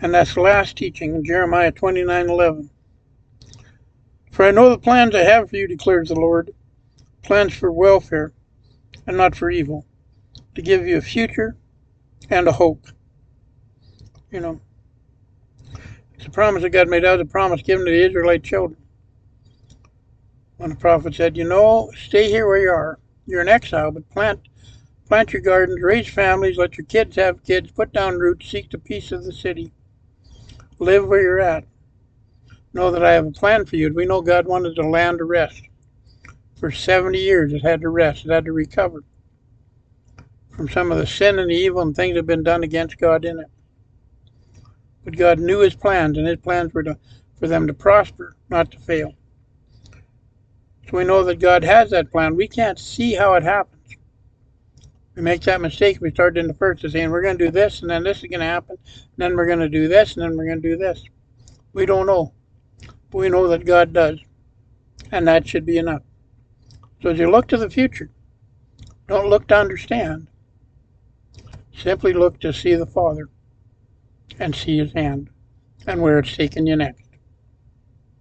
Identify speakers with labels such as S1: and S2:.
S1: And that's the last teaching in Jeremiah 29:11. For I know the plans I have for you, declares the Lord, plans for welfare and not for evil, to give you a future and a hope. You know, it's a promise that God made out, a promise given to the Israelite children. When the prophet said, stay here where you are. You're in exile, but plant your gardens, raise families, let your kids have kids, put down roots, seek the peace of the city. Live where you're at. Know that I have a plan for you. We know God wanted the land to rest. For 70 years it had to rest. It had to recover from some of the sin and the evil and things that have been done against God in it. But God knew his plans, and his plans were for them to prosper, not to fail. So we know that God has that plan. We can't see how it happens. We make that mistake. We start in the first of saying we're going to do this, and then this is going to happen, and then we're going to do this, and then we're going to do this. We don't know. But we know that God does, and that should be enough. So as you look to the future, don't look to understand. Simply look to see the Father and see his hand and where it's taking you next.